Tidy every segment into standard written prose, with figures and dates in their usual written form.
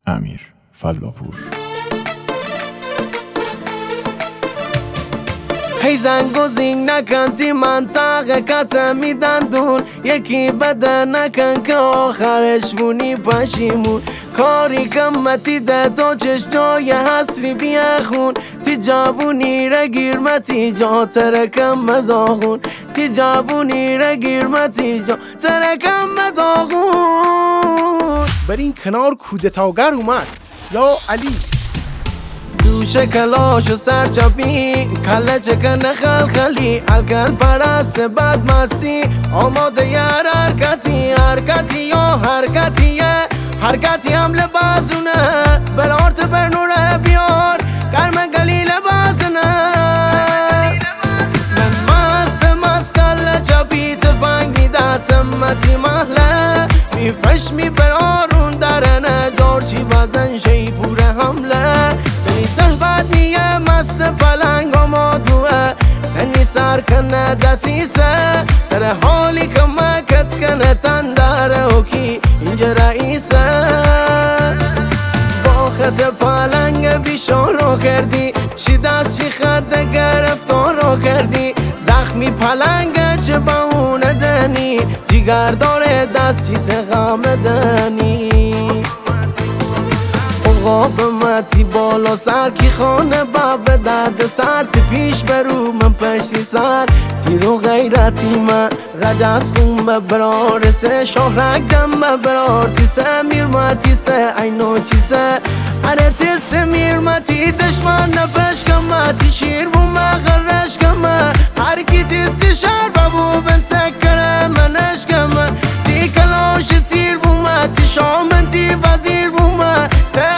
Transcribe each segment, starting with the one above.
امیر فلاپور. هی زنگ و زینگ نکن تی منطقه کتم میدن دون، یکی بده نکن که آخرش مونی پشیمون. کاری کمتی ده تو چش جای حسری بیخون، تی جابونی را گیرمتی جا ترکم مداغون، تی جابونی را گیرمتی جا ترکم مداغون. بر این کنار کودتاگر اومد یا علی. دوش کلاش و سرچاپی کله چکن خلخلی، الکل پرست بدمستی آماده یر حرکتی یا حرکتی حمله بازونه برارت بر نور بیار گرم گلیل بازنه. من مست کله چاپی تفنگ می دستمتی محله میفش می برارون درنه دارچی بزن شی پور حمله. تنی صحبت نیه مست پلنگ آمادوه، تنی سر کنه دسیسه تره حالی که مکت کنه تندره اوکی اینجا رئیسه. با خط پلنگ بیشارو کردی چی دست چی خط گرفتارو کردی، زخمی پلنگ چه باونه دنی جیگر داره دست چی سقام دنی. قابمتی بالا سر کی خانه باب درد سر تی پیش برو من پشتی سر تیرو غیرتی من رجز خون ببرار سه شهرک دم ببرار تی سه میرمتی سه اینو چی سه اره تی سه میرمتی دشمن نپش کمه تی شیر بو مغرش کمه هر کی تی سی شر بابو بن سکره منش کمه تی کلاش تیر بو من تی شامن تی وزیر بو من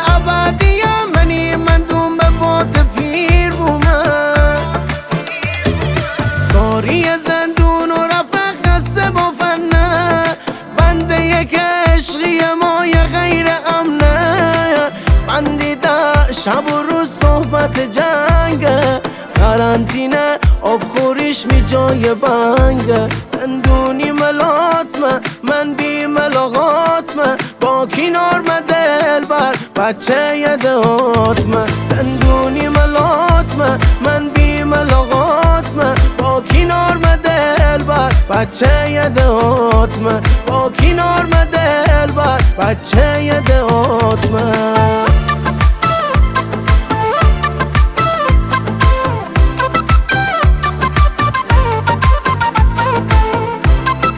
زندون و رفت قصه با فنه بنده یک عشقی مای غیر امنه. بندیده شب و روز صحبت جنگه قرنطینه آب خوریش می جای بنگه. زندونی ملاتمه من بی ملاقاتمه با کنار دل بر بچه یداتمه. زندونی ملاتمه من بی ملاقاتمه با کنار دل بر بچه یداتمه با کنار دل بر بچه یداتمه.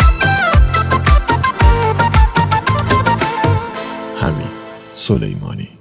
حمید سلیمانی.